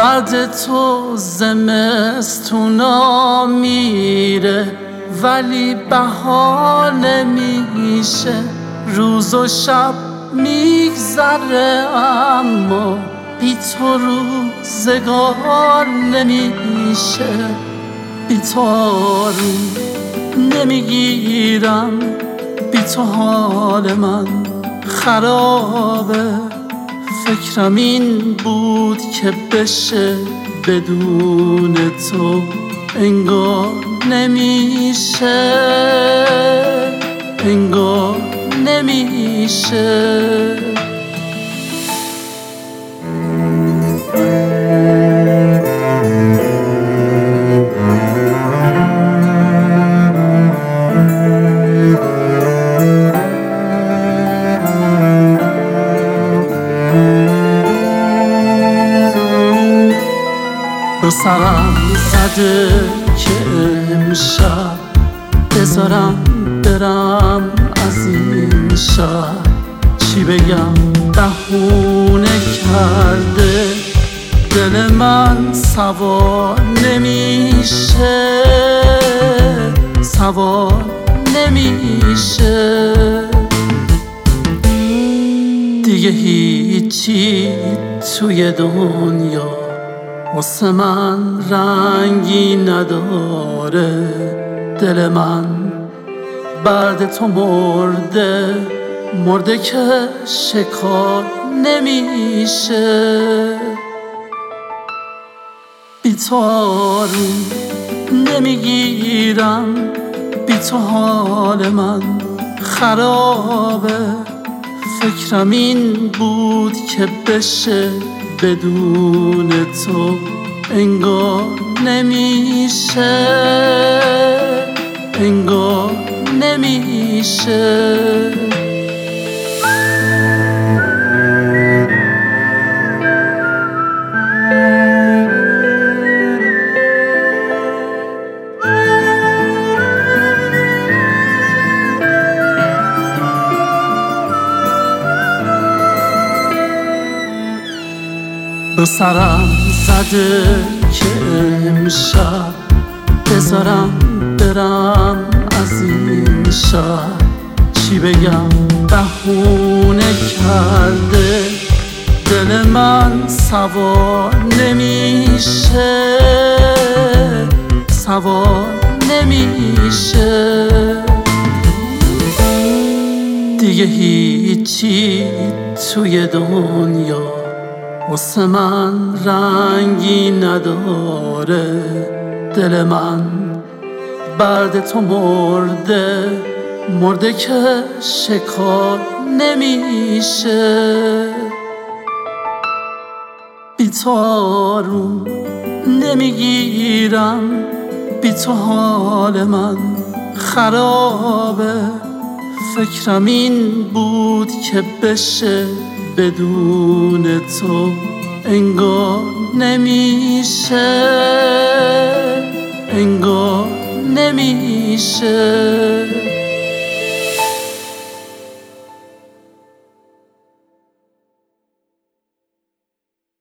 بعد تو زمستونا میره ولی بهار نمیشه، روز و شب میگذره اما بی تو روزگار نمیشه. بی تو آروم نمیگیرم، بی تو حال من خرابه. فکرم این بود که بشه بدون تو انگار نمیشه، انگار نمیشه. به سرم زده که امشب بذارم برم از این شهر. چی بگم بهونه کرده دل من سوار نمیشه، سوار نمیشه. دیگه هیچی توی دنیا واسه من رنگی نداره. دل من بعد تو مرده، مرده که شکار نمیشه. بی تو آروم نمیگیرم، بی تو حال من خرابه. فکرم این بود که بشه بدون تو انگار نمیشه، انگار نمیشه. به سرم زده که امشب بذارم برم از این شهر. چی بگم بهونه کرده دل من سوار نمیشه، سوار نمیشه. دیگه هیچی توی دنیا واسه من رنگی نداره. دل من بعد تو مرده، مرده که شکار نمیشه. بی تو آروم نمیگیرم، بی تو حال من خرابه. فکرم این بود که بشه بدون تو انگار نمیشه، انگار نمیشه.